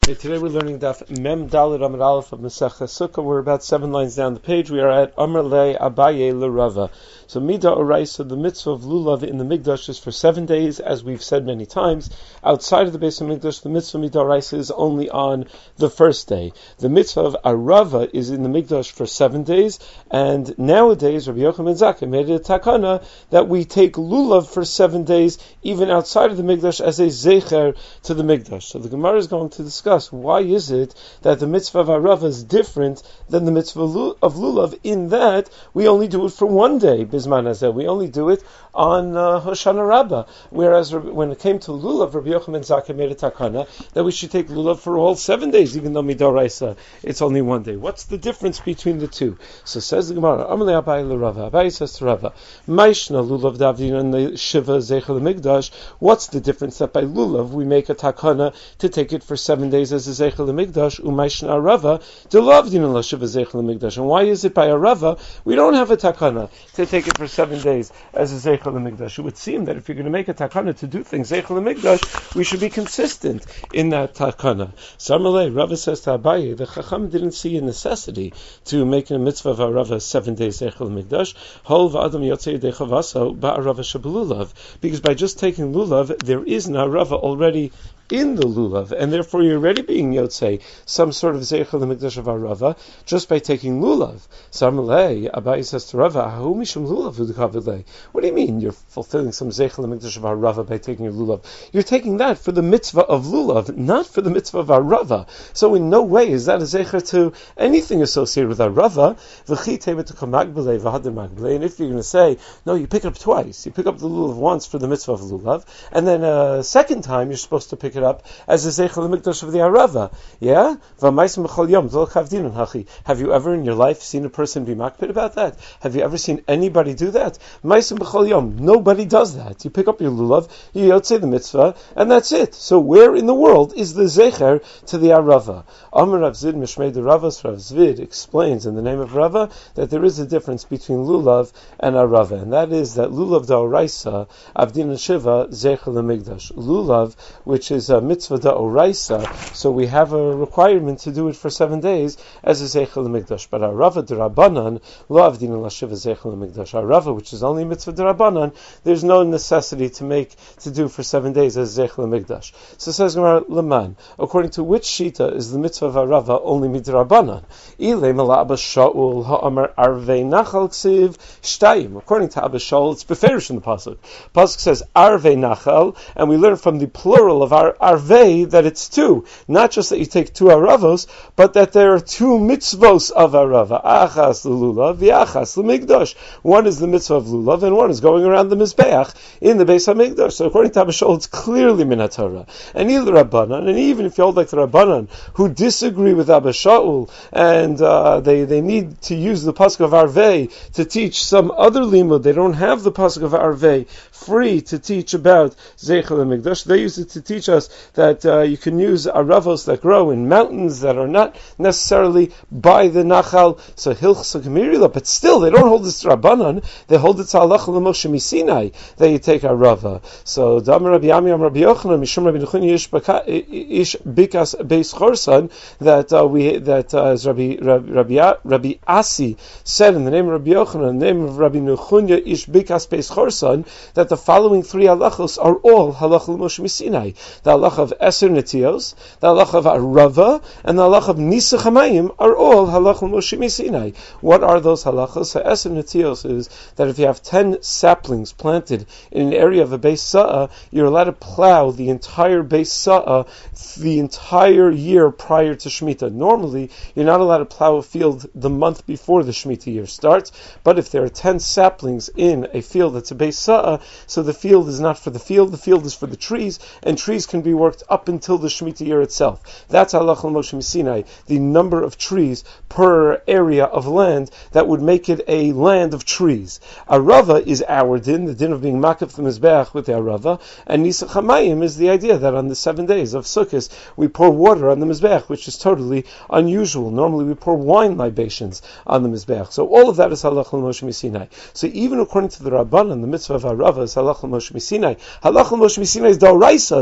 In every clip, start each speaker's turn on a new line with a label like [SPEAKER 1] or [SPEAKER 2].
[SPEAKER 1] Okay, today we're learning Daf Mem Dalet Amud Aleph of Masechta Sukkah. We're about 7 lines down the page. We are at Amar Le Abaye Le Rava. So Mida Oraisa, the mitzvah of Lulav in the Mikdash is for 7 days, as we've said many times. Outside of the base of Mikdash, the mitzvah Mida Oraisa is only on the first day. The mitzvah of Arava is in the Mikdash for 7 days, and nowadays Rabbi Yochanan ben Zakkai made it a takana that we take Lulav for 7 days, even outside of the Mikdash, as a zecher to the Mikdash. So the Gemara is going to discuss why is it that the mitzvah of Arava is different than the mitzvah of Lulav, in that we only do it for 1 day, Bisman Hazeh. We only do it on Hoshana Rabbah. Whereas when it came to Lulav, Rabbi Yochanan ben Zakkai made a takana that we should take Lulav for all 7 days, even though Midoraisa it's only 1 day. What's the difference between the two? So says the Gemara, Amalei Abai LeRava. Abai says to Rava, Maishna Lulav Davdin and the Shiva Zeichel Migdash. What's the difference that by Lulav we make a takana to take it for 7 days as a Zeichel Migdash, Umaishna Arava, Delavdin and Shiva Zeichel Migdash? And why is it by Arava we don't have a takana to take it for 7 days as a Zeichel Migdash? It would seem that if you're going to make a takana to do things Zeichel Migdash, we should be consistent in that takana. Samalei, Rava says to Abaye, the Chacham didn't see a necessity to make a mitzvah of Arava 7 days Zeichel Migdash. Hol v'adam yotzei dechavasa ba'arava shabelulav, because by just taking lulav, there is an Arava already in the lulav, and therefore you're already being yotzei some sort of zeichel l'mikdash of Arava just by taking lulav. Samalei, Abai says to Rava, Ahu mishum lulav v'dekavilei. What do you mean you're fulfilling some zeichel l'mikdash of Arava by taking your lulav? You're taking that for the mitzvah of lulav, not for the mitzvah of Arava. So in no way is that a zeicher to anything associated with Arava. And if you're going to say, no, you pick it up twice, you pick up the lulav once for the mitzvah of lulav, and then a second time you're supposed to pick it up as a zeichel l'mikdash of the Arava. Yeah? Have you ever in your life seen a person be makpid about that? Have you ever seen anybody do that? Nobody does that. You pick up your lulav, you yotzei the mitzvah, and that's it. So where in the world is the zecher to the Arava? Amar Rav Zvid Mishmei de Ravas. Rav Zvid explains in the name of Rava that there is a difference between lulav and Arava, and that is that lulav da'oraisa avdin shiva zecher l'mikdash. Lulav, which is a mitzvah da'oraisa, so we have a requirement to do it for 7 days as a zeichel l'mikdash. But Arava d'Rabbanan lo avdin l'shiva zeichel l'mikdash. Arava, which is only mitzvah d'Rabbanan, there's no necessity to do for 7 days as zeichel l'mikdash. So says Gemara Leman, according to which shita is the mitzvah of Arava only midrabanan? Ilay mala Abba Shaul ha'amar arvei nachal ksiv shtayim. According to Abba Shaul, it's beferish in the pasuk. Pasuk says arvei nachal, and we learn from the plural of arvei that it's 2. Not just that you take 2 aravos, but that there are 2 mitzvos of Arava. Achas l'lulav, v'achas l'mikdash. One is the mitzvah of lulav, and one is going around the mizbeach in the Beis HaMikdash. So according to Abba Shaul, it's clearly min haTorah. And either Rabbanan, and even if you hold like the Rabbanan, who disagree with Abba Shaul, and they need to use the pasuk of Arvei to teach some other limud. They don't have the pasuk of Arvei free to teach about Zeichel HaMikdash. They use it to teach us that you can use aravos that grow in mountains that are not necessarily by the Nachal, so Hilchos Gemirila, but still they don't hold this to Rabbanan, they hold it to Halacha L'Moshe Misinai, that you take Arava. So Dam Rabbi Ami Am Rabbi Yochanan Mishum Rabbi Nechunya Ish Bikas Beis Chorsan, that as Rabbi Asi said in the name of Rabbi Yochanan, in the name of Rabbi Nechunya Ish Bikas Beis Chorsan, that the following 3 halachos are all Halacha L'Moshe Misinai: the halacha of Eser Netios, the halacha of Arava, and the halacha of Nisa Chamayim are all halacha Moshe Misinai. What are those halachas? So Eser Netios is that if you have 10 saplings planted in an area of a Beis Sa'ah, you're allowed to plow the entire Beis Sa'ah the entire year prior to Shemitah. Normally, you're not allowed to plow a field the month before the Shemitah year starts, but if there are 10 saplings in a field that's a Beis Sa'ah, so the field is not for the field is for the trees, and trees can be worked up until the Shemitah year itself. That's halacha Moshe Misinai, the number of trees per area of land that would make it a land of trees. Arava is our din, the din of being makaf the mizbeach with the Arava, and Nisa Chamayim is the idea that on the 7 days of Sukkot we pour water on the mizbeach, which is totally unusual. Normally we pour wine libations on the mizbeach. So all of that is halacha Moshe Misinai. So even according to the Rabbanan, the mitzvah of Arava is halacha Moshe Misinai. Halacha Moshe Misinai is d'oraisa. It's not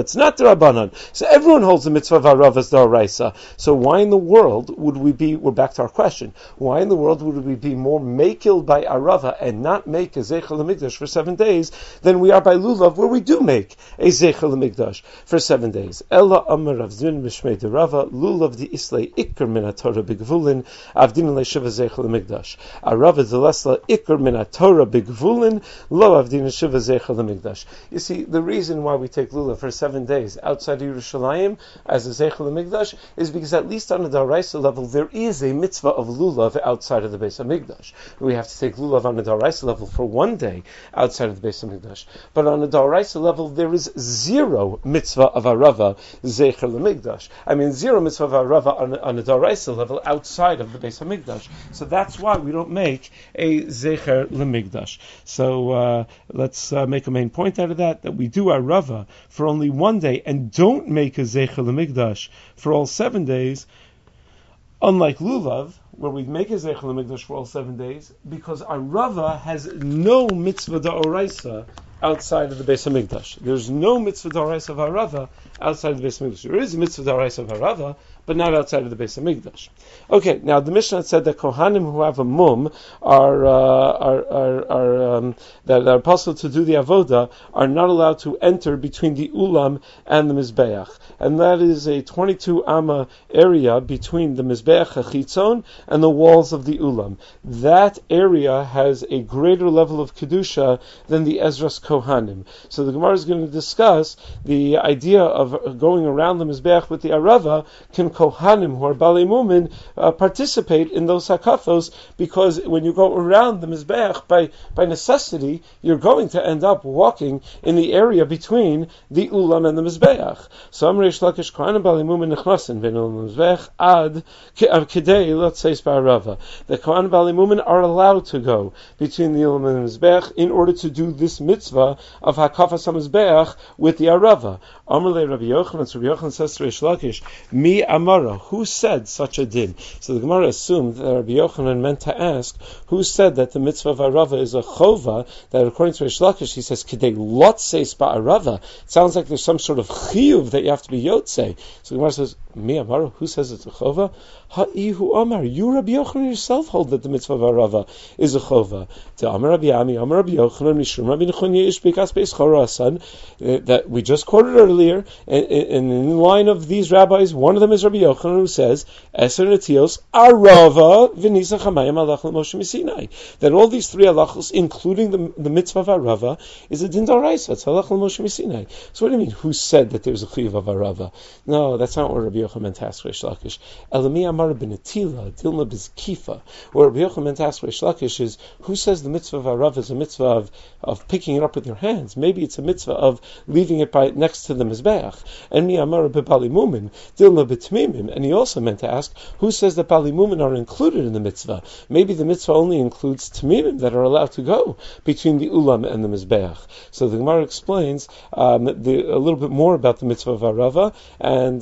[SPEAKER 1] Rabbanan. So everyone holds the mitzvah of Arava as D'Oraisa. So why in the world would we be, we're back to our question, why in the world would we be more makil by Arava and not make a Zeichel HaMikdash for 7 days than we are by Lulav, where we do make a Zeichel HaMikdash for 7 days? Ella Amar Rav Zin Mishmei Derava, Lulav di Islay Iker min HaTorah B'Gvulin, Avdin LeShiva Zeichel HaMikdash. Arava Zelesla Iker min HaTorah B'Gvulin, Lo Avdin LeShiva Zeichel HaMikdash. You see, the reason why we take Lulav for 7 days outside of Yerushalayim as a Zeichel HaMikdash is because at least on a D'Oraisa level there is a mitzvah of Lulav outside of the Beis HaMikdash. We have to take Lulav on a D'Oraisa level for 1 day outside of the Beis HaMikdash. But on a D'Oraisa level there is zero mitzvah of Arava Zeichel HaMikdash. I mean zero mitzvah of Arava on a D'Oraisa level outside of the Beis HaMikdash. So that's why we don't make a Zeichel HaMikdash. So let's make a main point out of that we do Arava for only 1 day and don't make a Zeichel HaMikdash for all 7 days, unlike Lulav, where we make a Zeichel HaMikdash for all 7 days, because Arava has no mitzvah d'oraisa outside of the Beis HaMikdash. There's no mitzvah d'oraisa of Arava outside of the Beis HaMikdash. There is a mitzvah d'oraisa of Arava, but not outside of the Beis HaMikdash. Okay, now the Mishnah said that Kohanim who have a mum that are possible to do the avoda are not allowed to enter between the ulam and the mizbeach, and that is a 22 amma area between the mizbeach hachitzon and the walls of the ulam. That area has a greater level of kedusha than the Ezras Kohanim. So the Gemara is going to discuss the idea of going around the mizbeach with the arava. Can Kohanim who are Balei Mumin participate in those hakafos, because when you go around the Mizbeach, by necessity, you're going to end up walking in the area between the Ulam and the Mizbeach. So Amrei Shlakish Kohanim Balei Mumin Nechnasin Ben Ulam Mizbeach Ad Kedei Lotzeis Ba'arava. The Kohanim Balei Mumin are allowed to go between the Ulam and the Mizbeach in order to do this mitzvah of hakafas HaMizbeach with the Arava. Amrei Rabbi Yochanan, so Rabbi Yochanan says to Reish Lakish, Mi Amara, who said such a din? So the Gemara assumed that Rabbi Yochanan meant to ask, who said that the mitzvah of Arava is a chova, that according to Reish Lakish, he says, Kedei lotzeis ba'arava. It sounds like there's some sort of chiyuv that you have to be yotzei. So the Gemara says, Mi Amara, who says it's a chova? Ha'ihu Amar, you Rabbi Yochanan yourself hold that the mitzvah of Arava is a chova. To Amar Rabbi Ami, Amar Rabbi Yochanan, Mishum Rabbi Nechunya Ish Bikas Beis Chorasan, that we just quoted earlier, and in line of these rabbis, one of them is Rabbi Yochanan, who says, Eser Netios Arava V'Nisa Chamayim Alach L'Moshe Misinai. That all these 3 halachos, including the mitzvah of Arava, is a din d'oraisa. It's Alach L'Moshe Misinai. So what do you mean, who said that there's a chiyuv of Arava? No, that's not what Rabbi Yochanan meant to ask Reish Lakish. Elami Amar B'Netila, Dilma B'Zkifa. What Rabbi Yochanan meant to ask Reish Lakish is, who says the mitzvah of Arava is a mitzvah of picking it up with your hands? Maybe it's a mitzvah of leaving it next to the Mizbeach. And Mi Amar B'Bali Mumin, Dilma B'Tmimim. And he also meant to ask, who says that Bali Mumin are included in the mitzvah? Maybe the mitzvah only includes Tmimim that are allowed to go between the Ulam and the Mizbeach. So the Gemara explains a little bit more about the mitzvah of Arava and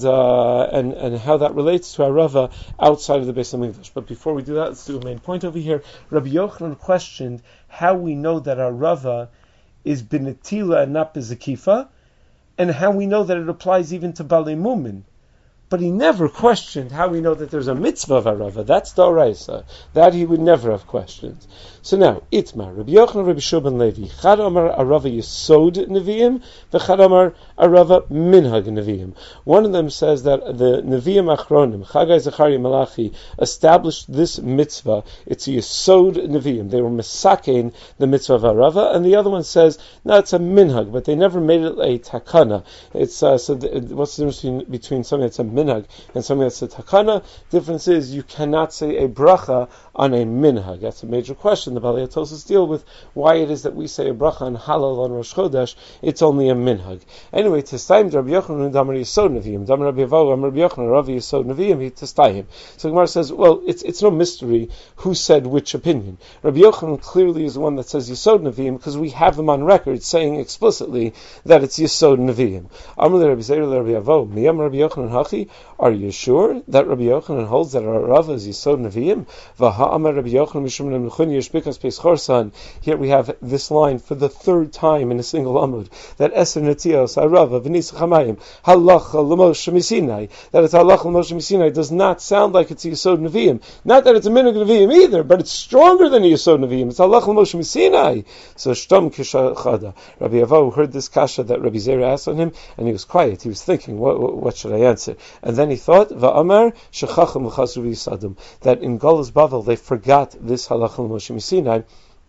[SPEAKER 1] how that relates to Arava outside of the Beis HaMikdash. But before we do that, let's do a main point over here. Rabbi Yochanan questioned how we know that Arava is B'Netila and not B'Zakifa, and how we know that it applies even to Balei Mumin. But he never questioned how we know that there's a mitzvah of Arava. That's d'oraisa. That he would never have questioned. So now, Itmar, Rabbi Yochanan, Rabbi Shulban Levi, Chad Amar Arava Yesod Nevi'im, V'Chad Amar Arava Minhag Nevi'im. One of them says that the Nevi'im Achronim, Chagai, Zechariah, Malachi, established this mitzvah. It's a Yesod Nevi'im. They were mesakein the mitzvah of Arava, and the other one says, no, it's a minhag, but they never made it a takana. It's what's the difference between something that's a minhag and something that's a takana? Difference is you cannot say a bracha on a minhag. That's a major question. The Balei Tosas deal with why it is that we say a bracha on halal on Rosh Chodesh. It's only a minhag. Anyway, Testayim Rabbi Yochanan Damar Yesod Nevi'im, Damar Rabbi Yavo, Damar Rabbi Yochanan, Rabbi Yesod Nevi'im, he Testayim. So Gemara says, well, it's no mystery who said which opinion. Rabbi Yochanan clearly is the one that says Yesod Nevi'im because we have him on record saying explicitly that it's Yesod Nevi'im. Amar Rabbi Zeir Rabbi Yavo, Miyam Rabbi Yochanan Hachi, Yerushalmi, are you sure that Rabbi Yochanan holds that our Rava is Yisod Nevi'im? V'ha'amar Rabbi Yochanan mishum l'mechun yishbikas peis chorsan. Here we have this line for the third time in a single Amud, that Eser Netios Arava V'nis Chamayim Halacha L'Moshe Misinai, that it's Halacha L'Moshe Misinai does not sound like it's Yisod Nevi'im. Not that it's a Minhag Nevi'im either, but it's stronger than Yisod Nevi'im. It's Halacha L'Moshe Misinai. So Shtom Kishachada. Rabbi Avo heard this kasha that Rabbi Zera asked on him, and he was quiet. He was thinking, what should I answer? And then he thought, Va'amar Shechacham L'Chazru V'Yisadum, that in Golus Bavel they forgot this Halacha L'Moshe Misinai,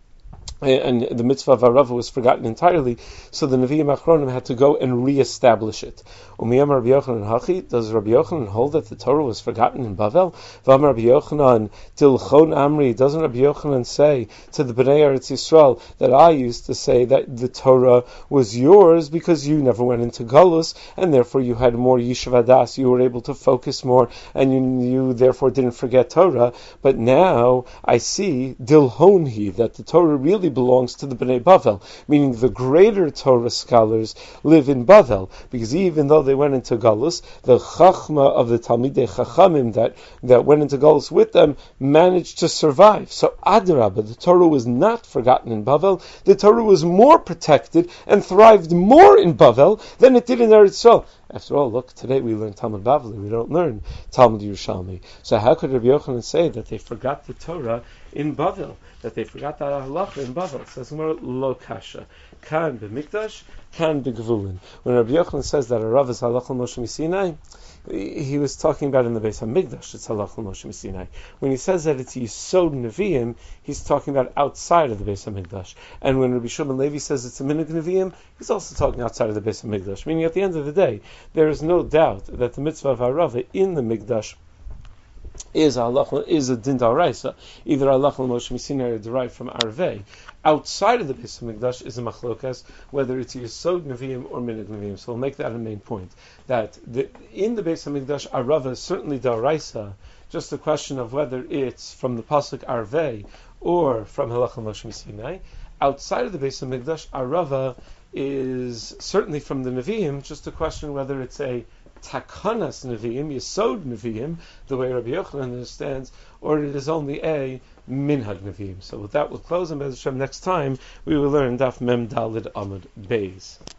[SPEAKER 1] and the mitzvah of Arava was forgotten entirely, so the Nevi'im Achronim had to go and re-establish it. Umiyam Rabbi Yochanan Hachi, does Rabbi Yochanan hold that the Torah was forgotten in Bavel? Vam Rabbi Yochanan Tilchon Amri, doesn't Rabbi Yochanan say to the Bnei Eretz Yisrael that I used to say that the Torah was yours because you never went into Galus, and therefore you had more Yishuv Hadas, you were able to focus more, and you therefore didn't forget Torah, but now I see Dilhonhi, that the Torah really belongs to the Bnei Bavel, meaning the greater Torah scholars live in Bavel, because even though they went into Galus, the Chachma of the Talmidei Chachamim that went into Galus with them managed to survive. So Adrabah, the Torah was not forgotten in Bavel, the Torah was more protected and thrived more in Bavel than it did in Eretz Yisrael. After all, look, today we learn Talmud Bavli, we don't learn Talmud Yerushalmi. So how could Rabbi Yochanan say that they forgot the Torah in Bavel, that they forgot that halacha in Bavel? It says more lo kasha. Kan b'mikdash, kan b'gvulin. When Rabbi Yochanan says that a Rav is halacha Moshe Misinai, he was talking about in the Beis HaMikdash, it's halacha Moshe Misinai. When he says that it's Yisod Nevi'im, he's talking about outside of the Beis HaMikdash. And when Rabbi Shimon Levi says it's a Minhag Nevi'im, he's also talking outside of the Beis HaMikdash. Meaning at the end of the day, there is no doubt that the mitzvah of Harava in the Mikdash is a din d'oraisa. Either halacha Moshe Misinai or derived from Arvei. Outside of the Beis HaMikdash is a machlokas, whether it's Yisod Nevi'im or Minhag Nevi'im. So we'll make that a main point. That in the Beis HaMikdash, Arava is certainly d'oraisa, just a question of whether it's from the pasuk Arvei or from halacha Moshe Misinai. Outside of the Beis HaMikdash, Arava is certainly from the Nevi'im, just a question whether it's a Takanas Nevi'im, Yisod Nevi'im, the way Rabbi Yochanan understands, or it is only a Minhag Nevi'im. So with that we'll close, and Be'ez Hashem next time we will learn Daf Mem Dalid Amud Beis.